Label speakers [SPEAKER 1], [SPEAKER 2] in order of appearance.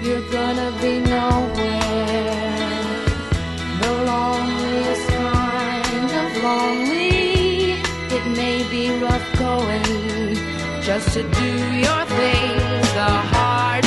[SPEAKER 1] you're gonna be nowhere. The loneliest kind of lonely. It may be rough going just to do your thing. The hard